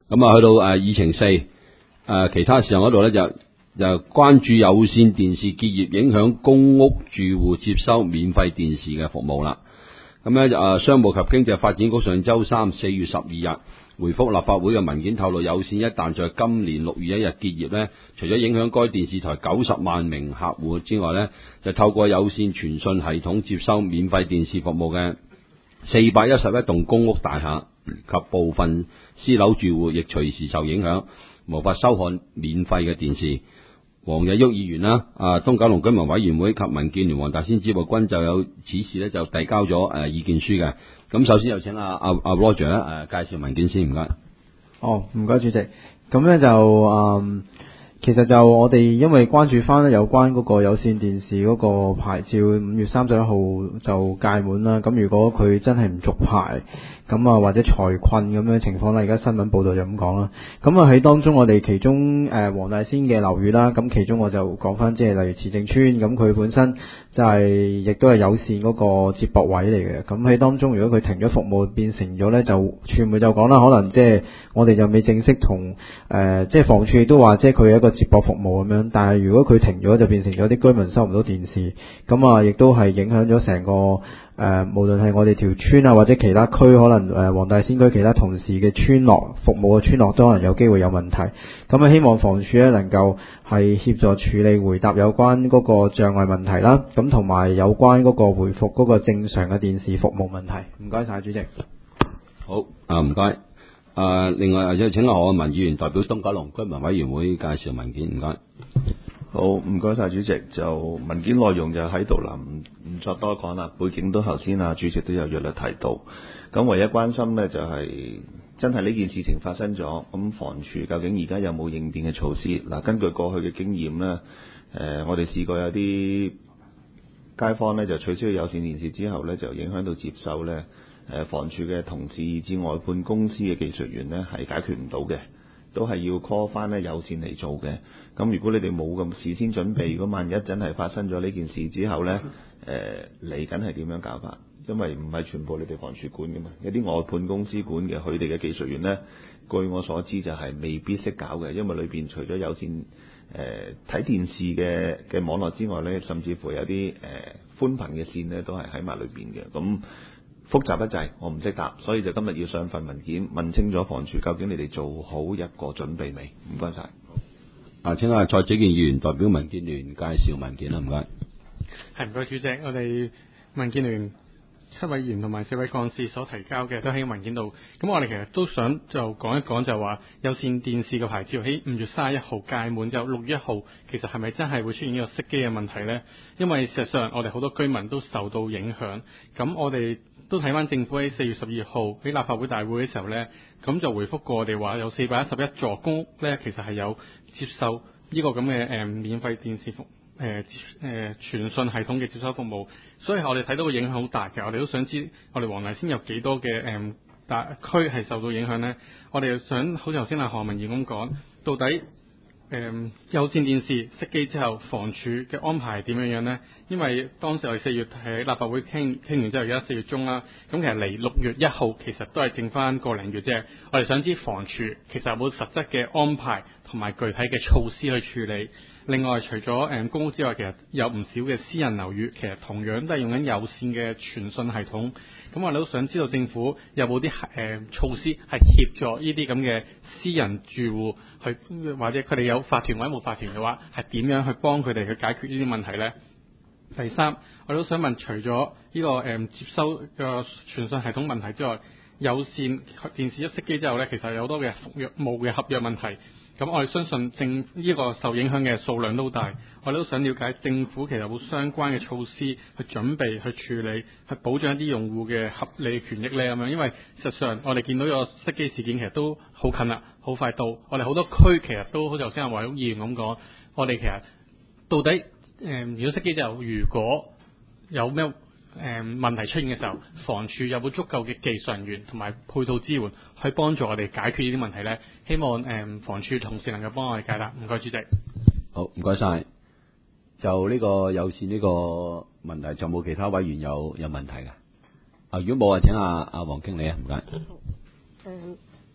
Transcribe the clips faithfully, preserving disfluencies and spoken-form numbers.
咁啊，去到誒議程四誒其他事項嗰度咧，就就關注有線電視結業影響公屋住戶接收免費電視嘅服務啦。咁咧就誒商務及經濟發展局上週三四月十二日回覆立法會嘅文件透露，有線一旦在今年六月一日結業咧，除咗影響該電視台九十萬名客戶之外咧，就透過有線傳訊系統接收免費電視服務嘅四百一十一棟公屋大廈及部分私樓住戶，亦隨時受影響，無法收看免費嘅電視。黃日旭議員啦，啊東九龍居民委員會及民建聯黃大仙支部均就有此事咧，就遞交咗誒意見書嘅。咁首先有請阿阿阿 Roger 咧誒介紹文件先，唔該。 哦，唔該主席。咁咧就嗯。其實就我哋因為關注翻有關嗰個有線電視嗰個牌照五月三十一號就屆滿啦，咁如果佢真係唔續牌，咁啊或者財困咁樣情況啦，而家新聞報道就咁講啦。咁啊喺當中我哋其中誒黃大仙嘅樓宇啦，咁其中我就講翻即係例如慈正村，咁佢本身就係亦都係有線嗰個接駁位嚟嘅。咁喺當中如果佢停咗服務變成咗咧，就傳媒就講啦，可能即係我哋就未正式同誒即係房署都話即係佢有一個接駁服務咁樣，但係如果佢停咗就變成咗啲居民收唔到電視，咁啊亦都係影響咗成個誒、呃、無論係我哋條村啊或者其他區，可能誒黃、呃、大仙區其他同事嘅村落服務嘅村落都可能有機會有問題。咁啊希望房署咧能夠係協助處理回答有關嗰個障礙問題啦，咁同埋有關嗰個回復嗰個正常嘅電視服務問題。唔該晒主席。 好啊，唔該。誒、呃，另外又請何文議員代表東九龍居民委員會介紹文件，唔該。 好，唔該晒主席。就文件內容就喺度啦，唔唔作多講啦。背景都頭先啊主席都有約略提到。咁唯一關心呢，就係、是、真係呢件事情發生咗，咁房署究竟而家有冇應變嘅措施？嗱，根據過去嘅經驗呢，誒、呃，我哋試過有啲街坊呢，就取消有線電視之後呢，就影響到接收呢。誒房署嘅同事以至外判公司嘅技術員呢，係解決唔到嘅，都係要 call 翻呢有線嚟做嘅。咁如果你哋冇咁事先準備，如果萬一真係發生咗呢件事之後呢，誒嚟緊係點樣搞法？因為唔係全部你哋房署管嘅嘛，有啲外判公司管嘅，佢哋嘅技術員呢，據我所知就係未必識搞嘅，因為裏邊除咗有線誒睇、呃、電視嘅嘅網絡之外呢，甚至乎有啲誒、呃、寬頻嘅線呢，都係喺埋裏邊嘅。咁複雜得滯，我唔識答，所以就今日要上份文件問清楚房署，究竟你哋做好一個準備未？唔該晒。 啊，請阿蔡子健議員代表民建聯介紹文件啦，唔該。 係唔該主席，我哋民建聯七位議員同埋四位幹事所提交嘅都喺文件度。咁我哋其實都想就講一講，就話有線電視嘅牌照喺五月三十一號屆滿之後，六月一號其實係咪真係會出現呢個熄機嘅問題呢？因為事實上我哋好多居民都受到影響。咁我哋都睇翻政府喺四月十二號喺立法會大會嘅時候呢，咁就回覆過我哋話有四百一十一座公屋呢，其實係有接受呢個咁嘅誒免費電視服誒誒傳訊系統嘅接收服務，所以我哋睇到個影響好大嘅。我哋都想知我哋黃大仙有幾多嘅誒大區係受到影響呢？我哋想好似頭先阿何文賢咁講，到底誒、呃、有線電視熄機之後，房署嘅安排係點樣樣呢？因為當時我哋四月喺立法會傾傾完之後，而家四月中啦，咁其實嚟六月一號其實都係剩翻個零月啫。我哋想知房署其實有冇實質嘅安排同埋具體嘅措施去處理。另外，除咗誒公屋之外，其實有唔少嘅私人樓宇，其實同樣都係用緊有線嘅傳訊系統。咁我哋都想知道政府有冇啲誒措施係協助呢啲咁嘅私人住戶去，或者佢哋有法團或者冇法團嘅話，係點樣去幫佢哋去解決呢啲問題呢？第三，我哋都想問，除咗呢、這個誒、嗯、接收嘅傳訊系統問題之外，有線電視一熄機之後呢，其實有好多嘅服務嘅合約問題。咁我哋相信政呢、這個受影響嘅數量都大，我哋都想了解政府其實有冇相關嘅措施去準備去處理，去保障一啲用戶嘅合理權益呢。咁樣。因為實際上我哋見到個熄機事件其實都好近啦，好快到。我哋好多區其實都好似頭先阿黃議員咁講，我哋其實到底誒、呃、如果熄機之後，如果有咩誒、嗯、問題出現嘅時候，房署有冇足夠嘅技術人員同埋配套支援去幫助我哋解決呢啲問題呢？希望誒、嗯、房署同事能夠幫我哋解答。唔該，主席。 好，唔該晒。就呢個有線呢個問題，就冇其他委員有有問題嘅。啊，如果冇啊，請阿阿黃經理啊，唔該。 嗯，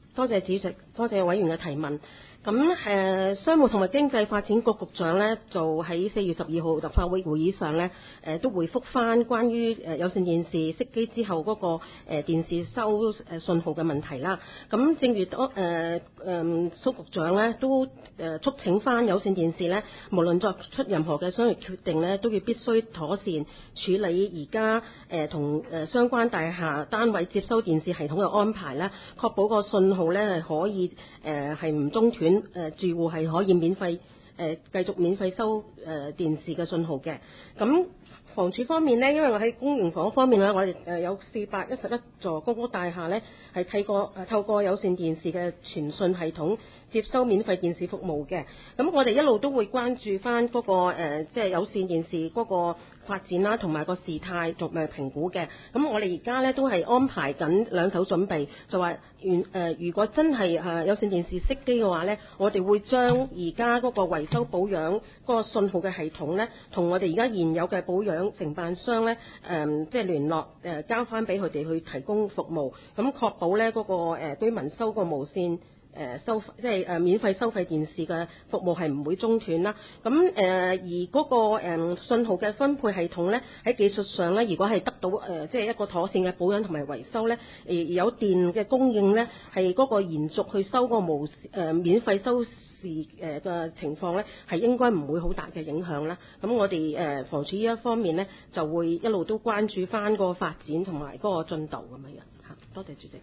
多謝主席，多謝委員嘅提問。咁誒、呃，商務同埋經濟發展局局長呢，就喺四月十二號立法會會議上呢，誒、呃、都回覆翻關於誒有線電視熄機之後嗰、那個誒、呃、電視收誒信號嘅問題啦。咁正如多誒誒蘇局長呢，都誒、呃、促請翻有線電視呢，無論作出任何嘅商業決定呢，都要必須妥善處理而家誒同誒相關大廈單位接收電視系統嘅安排啦，確保個信號呢係可以誒係唔中斷。誒、呃、住戶係可以免費誒、呃、繼續免費收誒、呃、電視嘅信號嘅。咁房署方面呢，因為我喺公營房方面咧，我哋誒有四百一十一座公屋大廈呢，係睇過誒透過有線電視嘅傳訊系統接收免費電視服務嘅。咁我哋一路都會關注翻、那、嗰個、呃、即係有線電視嗰個發展啦，同埋個事態同埋評估嘅。咁我哋而家呢，都係安排緊兩手準備，就話原誒如果真係誒有線電視熄機嘅話呢，我哋會將而家嗰個維修保養嗰個信號嘅系統呢，同我哋而家現有嘅保養承辦商呢，誒、呃、即係聯絡誒、呃、交翻俾佢哋去提供服務，咁確保呢嗰、那個誒、呃、居民收個無線。誒收即係誒免費收費電視嘅服務係唔會中斷啦。咁誒、呃、而嗰、那個誒、呃、信號嘅分配系統咧，喺技術上咧，如果係得到誒、呃、即係一個妥善嘅保養同埋維修咧，而有電嘅供應咧，係嗰個延續去收個無誒、呃、免費收視誒嘅情況咧，係應該唔會好大嘅影響啦。咁我哋誒、呃、房署呢一方面咧，就會一路都關注翻個發展同埋嗰個進度咁樣樣嚇。多謝主席。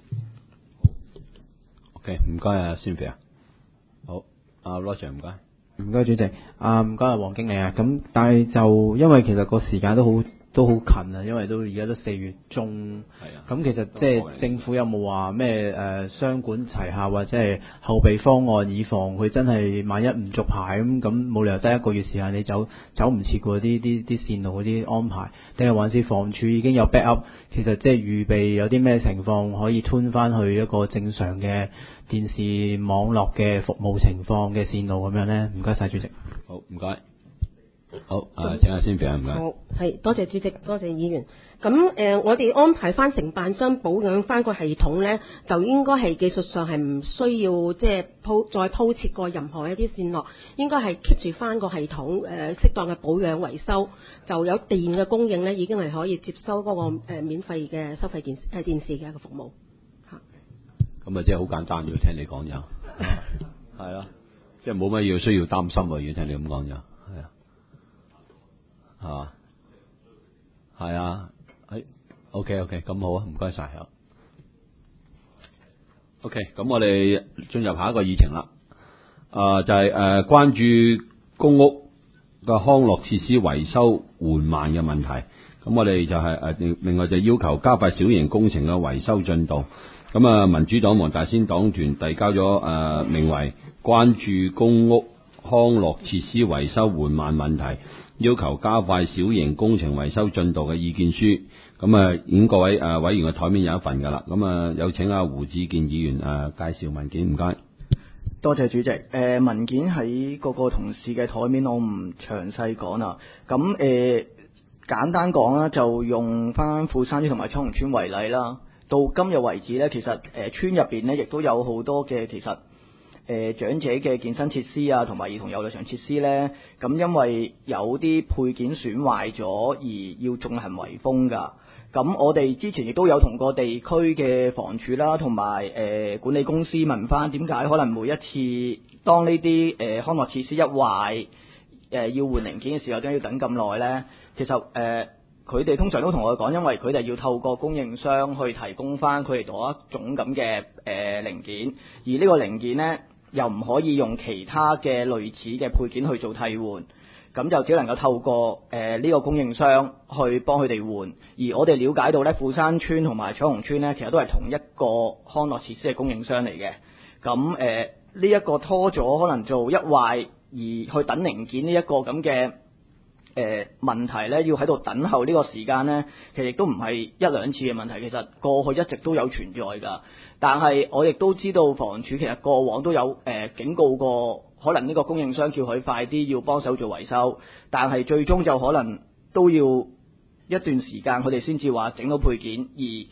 OK，唔該啊 Cynthia。好，阿 Roger 唔該。 唔該主席，啊唔該啊黃經理啊，咁但係就因為其實個時間都好都好近啊，因為都而家都四月中，係啊，咁其實即係政府有冇話咩誒雙管齊下或者係後備方案，以防佢真係萬一唔續牌咁，咁冇理由得一個月時間你走走唔切過啲啲啲線路嗰啲安排，定係還是房署已經有 backup， 其實即係預備有啲咩情況可以吞翻去一個正常嘅電視網絡嘅服務情況嘅線路咁樣呢？唔該晒主席。 好，唔該。好，誒請阿 Cynthia 唔該。 好，係多謝主席，多謝議員。咁誒、呃，我哋安排翻承辦商保養翻個系統呢，就應該係技術上係唔需要即係鋪再鋪設過任何一啲線路，應該係 keep 住翻個系統誒、呃、適當嘅保養維修，就有電嘅供應呢，已經係可以接收嗰、那個、呃、免費嘅收費電誒電視嘅一個服務嚇。 咁啊，即係好簡單，要聽你講就係咯，即係冇乜要需要擔心喎。要聽你咁講就係啊。係嘛？係啊，誒 ，OK OK，咁好啊，唔該晒。OK，咁我哋進入下一個議程啦。啊、呃，就係、是、誒、呃、關注公屋嘅康樂設施維修緩慢嘅問題。咁我哋就係、是、誒、呃、另外就要求加快小型工程嘅維修進度。咁啊，民主黨黃大仙黨團遞交咗誒、呃、名為關注公屋康樂設施維修緩慢問題，要求加快小型工程維修進度嘅意見書，咁啊，已經各位誒委員嘅台面有一份噶啦，咁啊，有請阿胡志健議員誒介紹文件，唔該。 多謝主席。誒、呃、文件喺各個同事嘅台面，我唔詳細講啦。咁誒、呃、簡單講啦，就用翻富山村同埋彩虹村為例啦。到今日為止呢，其實誒、呃、村入邊呢，亦都有好多嘅其實誒、呃、長者嘅健身設施啊，同埋兒童遊樂場設施呢。咁因為有啲配件損壞咗，而要進行圍封㗎。咁我哋之前亦都有同個地區嘅房署啦，同埋誒管理公司問翻點解可能每一次當呢啲誒康樂設施一壞，誒、呃、要換零件嘅時候，點解要等咁耐呢？其實誒。呃佢哋通常都同我講，因為佢哋要透過供應商去提供翻佢哋嗰一種咁嘅誒零件，而呢個零件呢，又唔可以用其他嘅類似嘅配件去做替換，咁就只能夠透過誒呢、呃這個供應商去幫佢哋換。而我哋了解到呢，富山村同埋彩虹村呢，其實都係同一個康樂設施嘅供應商嚟嘅。咁誒呢一個拖咗可能做一壞而去等零件呢一個咁嘅。誒、呃、問題咧，要喺度等候呢個時間呢，其實亦都唔係一兩次嘅問題，其實過去一直都有存在㗎。但係我亦都知道房署其實過往都有誒、呃、警告過，可能呢個供應商叫佢快啲要幫手做維修，但係最終就可能都要一段時間，佢哋先至話整到配件。而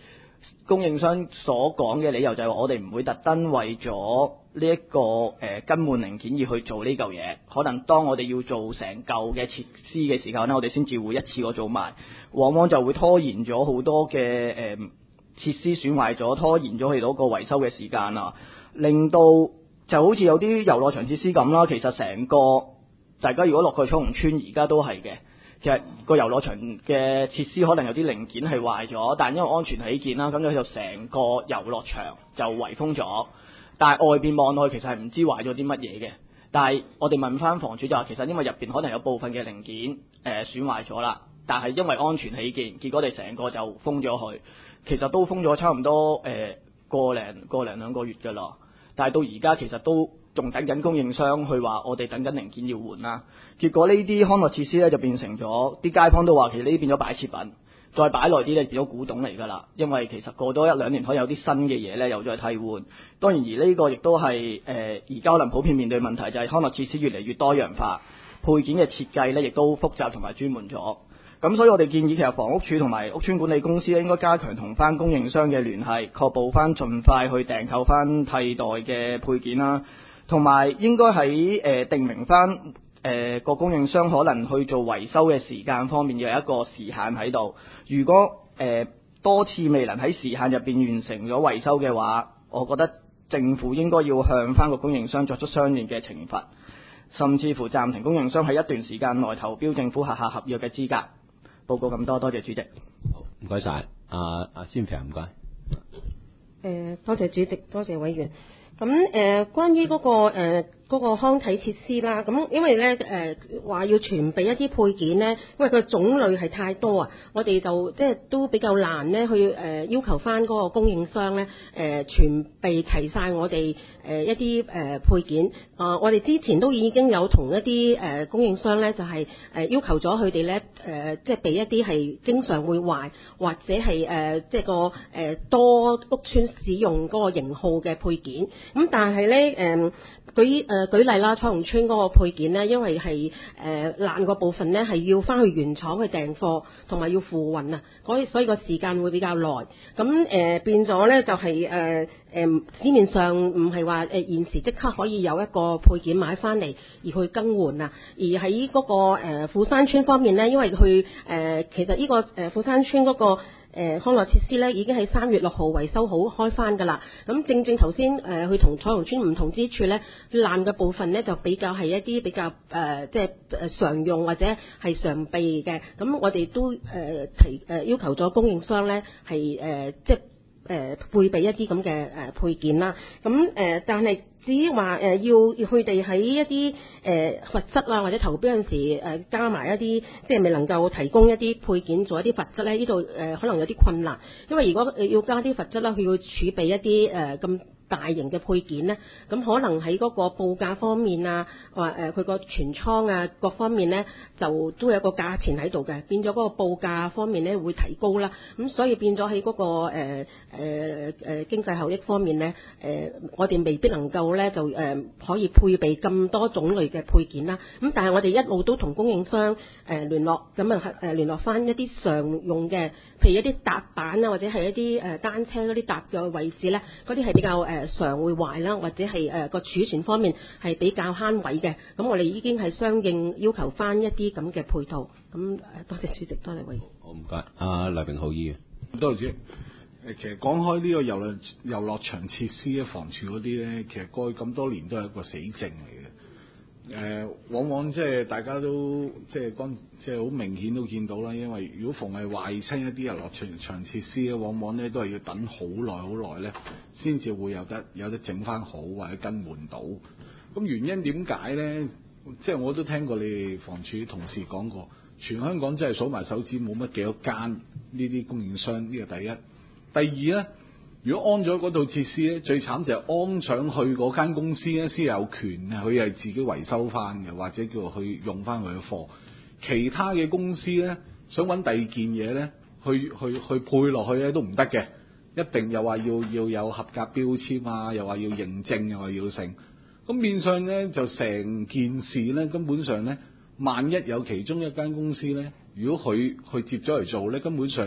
供應商所講嘅理由就係話我哋唔會特登為咗呢一個誒、呃、更換零件而去做呢嚿嘢，可能當我哋要做成嚿嘅設施嘅時候呢，我哋先至會一次過做埋，往往就會拖延咗好多嘅誒、呃、設施損壞咗，拖延咗佢嗰個維修嘅時間啊，令到就好似有啲遊樂場設施咁啦，其實成個大家如果落去彩虹村而家都係嘅。其實個遊樂場嘅設施可能有啲零件係壞咗，但因為安全起見啦，咁佢就成個遊樂場就圍封咗。但係外邊望落去其實係唔知壞咗啲乜嘢嘅。但係我哋問翻房主就話，其實因為入邊可能有部分嘅零件誒、呃、損壞咗啦，但係因為安全起見，結果我哋成個就封咗佢。其實都封咗差唔多誒、呃、個零個零兩個月㗎啦。但係到而家其實都仲等緊供應商去話我哋等緊零件要換啦，結果呢啲康樂設施咧就變成咗啲街坊都話其實呢啲變咗擺設品，再擺耐啲咧變咗古董嚟㗎啦，因為其實過多一兩年可以有啲新嘅嘢咧又再替換。當然而呢個亦都係誒而家可能普遍面對問題就係康樂設施越嚟越多樣化，配件嘅設計咧亦都複雜同埋專門咗。咁所以我哋建議其實房屋署同埋屋邨管理公司咧應該加強同翻供應商嘅聯繫，確保翻盡快去訂購翻替代嘅配件啦。同埋應該喺誒定明翻誒個供應商可能去做維修嘅時間方面，要有一個時限喺度。如果誒、呃、多次未能喺時限入邊完成咗維修嘅話，我覺得政府應該要向翻個供應商作出相應嘅懲罰，甚至乎暫停供應商喺一段時間內投標政府轄下合約嘅資格。報告咁多，多謝主席。 好，唔該晒。阿阿先平唔該。 誒，多謝主席，多謝委員。咁誒、呃，關於嗰、那個誒嗰、呃那個康體設施啦，咁因為咧誒話要全備一啲配件咧，因為佢種類係太多啊，我哋就即係都比較難咧去誒、呃、要求翻嗰個供應商咧誒、呃、全備齊晒我哋誒、呃、一啲誒、呃、配件。啊、呃，我哋之前都已經有同一啲誒、呃、供應商咧，就係、是、誒、呃、要求咗佢哋咧誒，即係備一啲係經常會壞或者係誒、呃、即係個誒、呃、多屋邨使用嗰個型號嘅配件。咁但係咧，誒、呃、舉誒、呃、舉例啦，彩虹邨嗰個配件咧，因為係誒爛個部分咧，係要翻去原廠去訂貨，同埋要付運啊，所以所以個時間會比較耐。咁誒、呃、變咗咧，就係誒誒市面上唔係話誒現時即刻可以有一個配件買翻嚟而去更換啊。而喺嗰、那個誒、呃、富山邨方面咧，因為佢誒、呃、其實呢、這個誒、呃、富山邨嗰、那個。誒、呃、康樂設施咧已經喺三月六號維修好開翻㗎啦。咁正正頭先誒佢同彩虹邨唔同之處咧，爛嘅部分咧就比較係一啲比較誒、呃、即係誒常用或者係常備嘅。咁我哋都誒、呃、提誒、呃、要求咗供應商咧係誒即係。誒、呃、配備一啲咁嘅誒配件啦，咁誒、呃、但係至於話誒要要佢哋喺一啲誒、呃、罰則啊或者投標嗰陣時誒、呃、加埋一啲即係未能夠提供一啲配件做一啲罰則咧，呢度誒可能有啲困難，因為如果要加啲罰則啦，佢要儲備一啲誒咁大型嘅配件咧，咁可能喺嗰個報價方面啊，或誒佢個存倉啊各方面咧，就都有個價錢喺度嘅，變咗嗰個報價方面咧會提高啦。咁所以變咗喺嗰個誒誒誒經濟效益方面咧，誒、呃、我哋未必能夠咧就誒、呃、可以配備咁多種類嘅配件啦。咁但係我哋一路都同供應商誒、呃、聯絡，咁啊誒聯絡翻一啲常用嘅，譬如一啲踏板啊，或者係一啲誒單車嗰啲踏嘅位置咧，嗰啲係比較誒。呃常會壞啦，或者係誒個儲存方面係比較慳位嘅，咁我哋已經係相應要求翻一啲咁嘅配套。咁誒，多謝主席，多謝委員。 好唔該，阿黎榮浩議員。 多謝主席。誒，其實講開呢個遊樂遊樂場設施咧，房署嗰啲咧，其實過去咁多年都係一個死症嚟嘅。誒、呃，往往即係大家都即係剛即係好明顯都見到啦，因為如果逢係壞親一啲遊樂場場設施咧，往往咧都係要等好耐好耐咧，先至會有得有得整翻好或者更換到。咁原因點解咧？即係我都聽過你哋房署同事講過，全香港真係數埋手指冇乜幾多間呢啲供應商，呢個第一。第二咧。如果安咗嗰套設施咧，最慘就係安上去嗰間公司咧，先有權佢係自己維修翻嘅，或者叫做去用翻佢嘅貨。其他嘅公司咧，想揾第二件嘢咧，去去去配落去咧都唔得嘅，一定又話要要有合格標籤啊，又話要認證，又話要成。咁變相咧就成件事咧，根本上咧，萬一有其中一間公司咧，如果佢去接咗嚟做咧，根本上咧。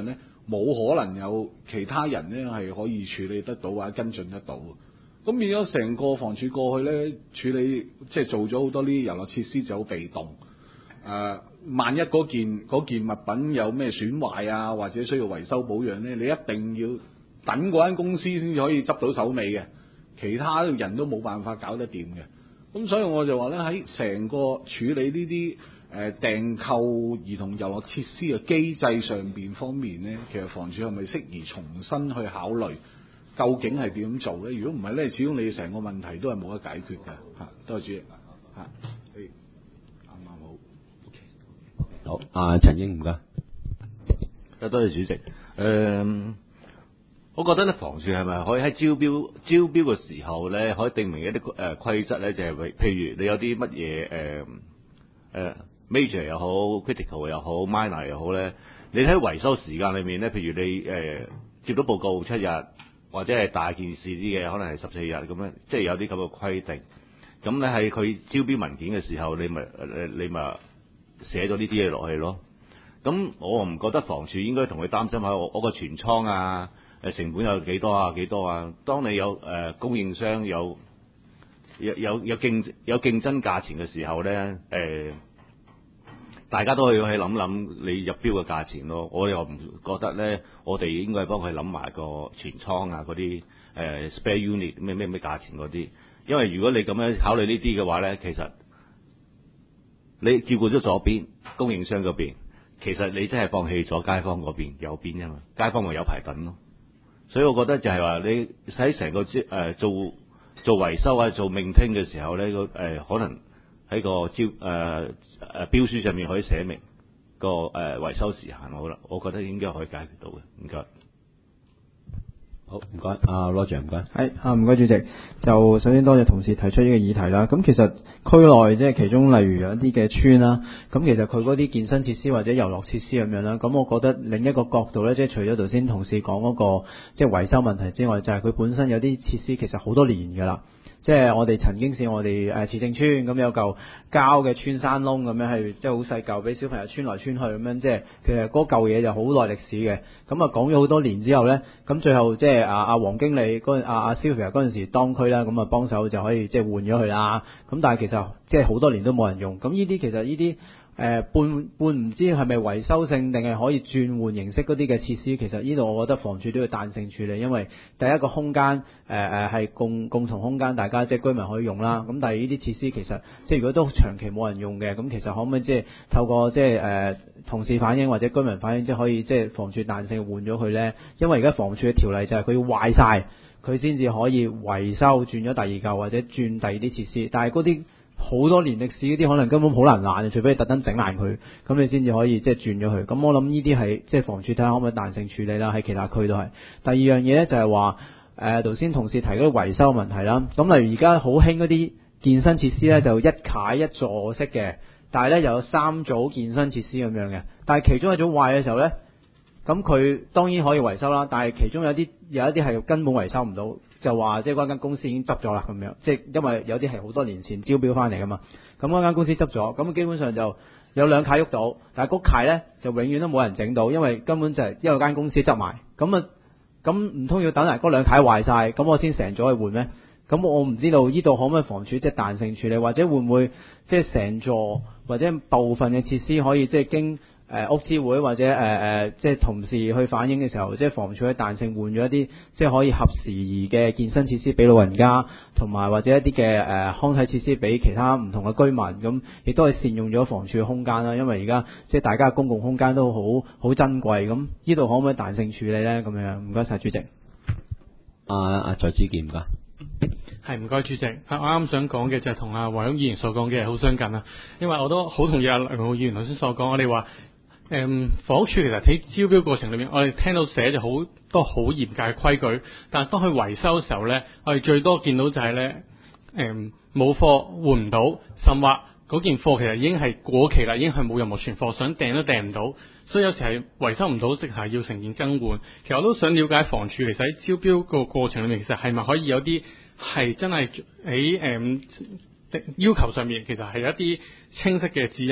冇可能有其他人咧係可以處理得到或者跟進得到。咁變咗成個房署過去咧處理，即係做咗好多呢啲遊樂設施就好被動。誒、呃，萬一嗰件嗰件物品有咩損壞啊，或者需要維修保養咧，你一定要等嗰間公司先至可以執到手尾嘅，其他人都冇辦法搞得掂嘅。咁所以我就話咧，喺成個處理呢啲誒訂購兒童遊樂設施嘅機制上邊方面咧，其實房署係咪適宜重新去考慮？究竟係點做咧？如果唔係咧，始終你成個問題都係冇得解決嘅嚇。多謝主席嚇，誒啱啱好。 好，阿陳英唔該。 啊，多謝主席。誒、呃，我覺得咧，房署係咪可以喺招標招標嘅時候咧，可以定明一啲誒規則咧，就係、是、譬如你有啲乜嘢誒誒 major 又好 critical 又好 minor 又好咧，你喺維修時間裏面咧，譬如你誒、呃、接到報告七日。或者係大件事啲嘅，可能係十四日咁樣，即係有啲咁嘅規定。咁咧喺佢招標文件嘅時候，你咪誒你咪寫咗呢啲嘢落去咯。咁我唔覺得房署應該同佢擔心下我我個存倉啊，誒成本有幾多啊幾多啊。當你有誒、呃、供應商有有有有競有競爭價錢嘅時候咧，誒、呃、大家都可以去諗諗你入標嘅價錢咯。我又唔覺得咧，我哋應該幫佢諗埋個存倉啊嗰啲誒 spare unit 咩咩咩價錢嗰啲。因為如果你咁樣考慮呢啲嘅話咧，其實你照顧咗左邊供應商嗰邊，其實你真係放棄咗街坊嗰邊右邊啊嘛。街坊咪有排等咯。所以我覺得就係話你喺成個誒、呃、做做維修啊做maintain嘅時候咧，個、呃、誒可能喺個招誒誒標書上面可以寫明個誒、呃、維修時限。好啦，我覺得應該可以解決到嘅。唔該。 好，唔該，阿 Roger 唔該。 係啊，唔該主席。就首先多謝同事提出呢個議題啦。咁其實區內即係其中例如有一啲嘅村啦，咁其實佢嗰啲健身設施或者遊樂設施咁樣啦，咁我覺得另一個角度咧，即係除咗頭先同事講嗰個即係維修問題之外，就係佢本身有啲設施其實好多年㗎啦。即係我哋曾經試我哋誒慈正村咁有嚿膠嘅穿山窿咁樣，係即係好細嚿，俾小朋友穿來穿去咁樣，即係其實嗰嚿嘢就好耐歷史嘅。咁啊講咗好多年之後咧，咁最後即係阿阿黃經理嗰阿阿 Sylvia 嗰陣時當區啦，咁啊幫手就可以即係換咗佢啦。咁但係其實即係好多年都冇人用。咁呢啲其實呢啲。誒、呃、半半唔知係咪維修性定係可以轉換形式嗰啲嘅設施，其實呢度我覺得房署都要彈性處理，因為第一個空間誒誒係共共同空間，大家即係居民可以用啦。咁但係呢啲設施其實即係如果都長期冇人用嘅，咁其實可唔可以即係透過即係誒同事反映或者居民反映，即係可以即係房署彈性換咗佢咧？因為而家房署嘅條例就係佢要壞晒，佢先至可以維修轉咗第二嚿或者轉第二啲設施，但係嗰啲好多年歷史嗰啲可能根本好難爛，除非你特登整爛佢，咁你先至可以即係轉咗佢。咁我諗呢啲係即係房署睇下可唔可以彈性處理啦，喺其他區都係。第二樣嘢咧就係話誒頭先同事提嗰啲維修問題啦。咁例如而家好興嗰啲健身設施咧，就一階一座式嘅，但係咧又有三組健身設施咁樣嘅。但係其中一組壞嘅時候咧，咁佢當然可以維修啦，但係其中有啲有一啲係根本維修唔到。就話即係嗰間公司已經執咗啦咁樣，即係因為有啲係好多年前招標翻嚟噶嘛，咁嗰間公司執咗，咁基本上就有兩階喐到，但係嗰階咧就永遠都冇人整到，因為根本就係因為間公司執埋，咁啊咁唔通要等埋嗰兩階壞晒，咁我先成咗去換咩？咁我唔知道呢度可唔可以房署即係彈性處理，或者會唔會即係成座或者部分嘅設施可以即係經。誒、呃、屋諮會或者誒誒、呃，即係同事去反映嘅時候，即係房署喺彈性換咗一啲，即係可以合時宜嘅健身設施俾老人家，同埋或者一啲嘅誒康體設施俾其他唔同嘅居民，咁亦都係善用咗房署嘅空間啦。因為而家即係大家公共空間都好好珍貴，咁呢度可唔可以彈性處理咧？咁樣唔該晒主席。 阿阿蔡子健唔該。 係唔該主席，我啱啱想講嘅就係同阿黃議員所講嘅好相近啊，因為我都好同意阿梁浩議員頭先所講，我哋話。誒房屋署其實喺招標過程裏面，我哋聽到寫咗好多好嚴格嘅規矩，但係當佢維修嘅時候咧，我哋最多見到就係咧誒冇貨換唔到，甚或嗰件貨其實已經係過期啦，已經係冇任何存貨，想訂都訂唔到，所以有時係維修唔到，即係要成件更換。其實我都想了解房署其實喺招標個過程裏面，其實係咪可以有啲係真係喺誒要求上面，其實係有一啲清晰嘅指引。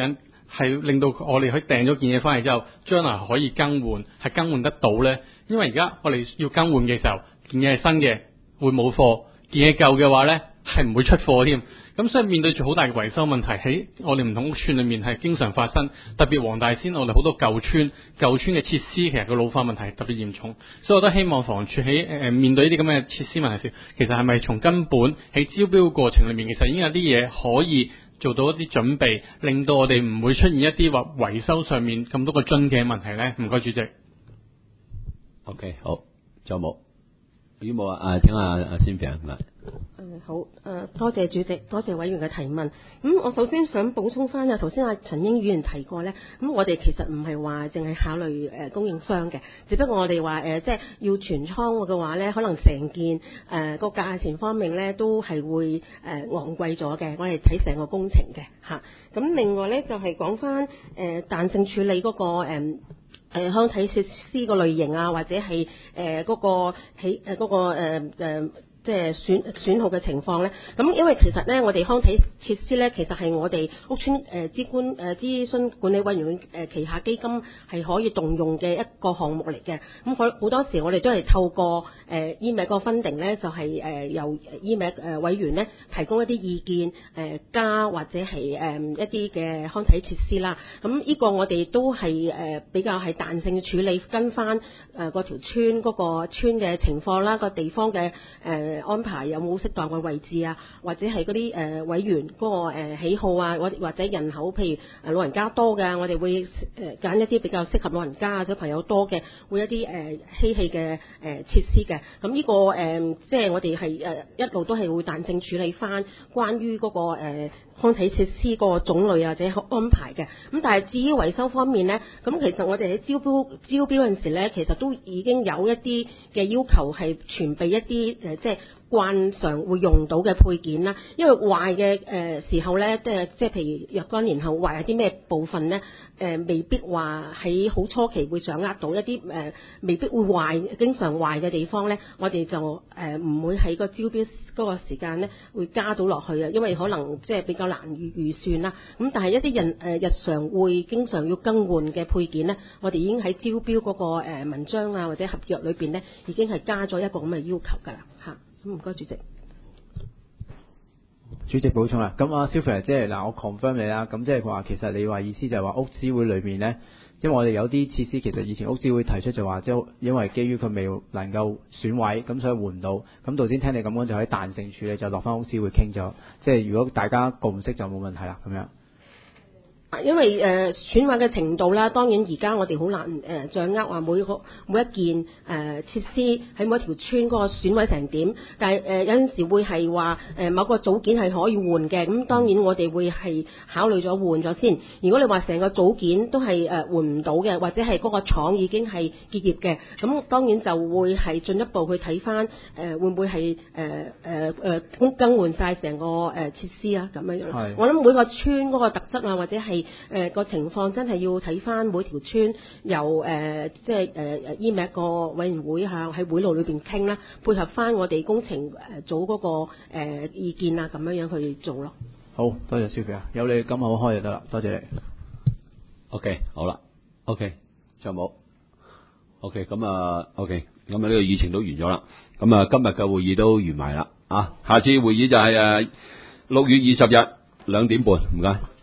係令到我哋可以訂咗件嘢翻嚟之後，將來可以更換，係更換得到咧？因為而家我哋要更換嘅時候，件嘢係新嘅會冇貨，件嘢舊嘅話咧係唔會出貨添。咁所以面對住好大嘅維修問題，喺我哋唔同屋邨裏面係經常發生。特別黃大仙，我哋好多舊邨，舊邨嘅設施其實個老化問題特別嚴重。所以我都希望房署喺誒面對呢啲咁嘅設施問題時，其實係咪從根本喺招標過程裏面，其實已經有啲嘢可以做到一啲準備，令到我哋唔會出現一啲話維修上面咁多個樽嘅問題咧？唔該，主席。 OK， 好，仲有冇？如果冇啊，啊，請阿阿先平唔該。 誒好誒、呃，多謝主席，多謝委員嘅提問。咁、嗯、我首先想補充翻啊，頭先阿陳英議員提過咧，咁、嗯、我哋其實唔係話淨係考慮誒、呃、供應商嘅，只不過我哋話誒即係要全倉嘅話咧，可能成件誒個價錢方面咧都係會誒、呃、昂貴咗嘅。我哋睇成個工程嘅嚇。咁、啊、另外咧就係講翻誒彈性處理嗰、那個誒。呃誒康體設施個類型啊，或者係誒嗰個起誒嗰個誒、呃呃即係損損耗嘅情況咧，咁因為其實咧，我哋康體設施咧，其實係我哋屋邨誒諮官誒諮詢管理委員會誒旗下基金係可以動用嘅一個項目嚟嘅。咁好好多時我哋都係透過誒 E M A C 個 funding 咧，就係、是、誒由 E M A C 誒委員咧提供一啲意見誒加或者係誒一啲嘅康體設施啦。咁呢個我哋都係誒比較係彈性處理，跟翻誒嗰條村嗰個村嘅情況啦，個地方嘅誒。呃安排有冇適當嘅位置啊，或者係嗰啲誒委員嗰個誒喜好啊，或或者人口，譬如誒老人家多嘅，我哋會誒揀一啲比較適合老人家啊小朋友多嘅，會一啲誒嬉戲嘅誒設施嘅。咁呢個誒即係我哋係誒一路都係會彈性處理翻關於嗰個誒康體設施嗰個種類或者安排嘅。咁但係至於維修方面咧，咁其實我哋喺招標招標嗰陣時咧，其實都已經有一啲嘅要求係傳備一啲誒即係慣常會用到嘅配件啦，因為壞嘅誒時候咧，即係即係譬如若干年後壞有啲咩部分咧，誒、呃、未必話喺好初期會掌握到一啲誒、呃、未必會壞經常壞嘅地方咧，我哋就誒唔、呃、會喺個招標嗰個時間咧會加到落去啊，因為可能即係比較難預預算啦。咁但係一啲人誒、呃、日常會經常要更換嘅配件咧，我哋已經喺招標嗰個誒文章啊或者合約裏邊咧，已經係加咗一個咁嘅要求㗎啦嚇。唔該，主席。 主席補充啦，咁啊 Sylvia 即係嗱，我 confirm 你啦，咁即係話其實你話意思就係話屋諮會裏面咧，因為我哋有啲設施其實以前屋諮會提出就話，即係因為基於佢未能夠損毀，咁所以換唔到。咁頭先聽你咁講就喺彈性處理，就落翻屋諮會傾咗。即係如果大家共識就冇問題啦，咁樣。 因為誒、呃、損壞嘅程度啦，當然而家我哋好難誒、呃、掌握話每個每一件誒、呃、設施喺每一條村嗰個損毀成點，但係誒、呃、有陣時會係話誒某個組件係可以換嘅，咁當然我哋會係考慮咗換咗先。如果你話成個組件都係誒換唔到嘅，或者係嗰個廠已經係結業嘅，咁當然就會係進一步去睇翻誒會唔會係誒誒誒更更換曬成個誒設施啊咁樣樣。我諗每個村嗰個特質啊，或者係誒個情況真係要睇翻每條村由誒、呃、即係誒誒 E M A C 個委員會下喺會路裏邊傾啦，配合翻我哋工程誒組嗰個、呃、意見啊，咁樣樣去做咯。 好多謝 Sylvia，有你咁好開就得啦，多謝你。 OK， 好啦 ，OK， 仲有冇 ？OK， 咁啊 ，OK， 咁啊呢個議程都完咗啦，咁啊今日嘅會議都完埋啦，啊，下次會議就係誒六月二十日兩點半，唔該。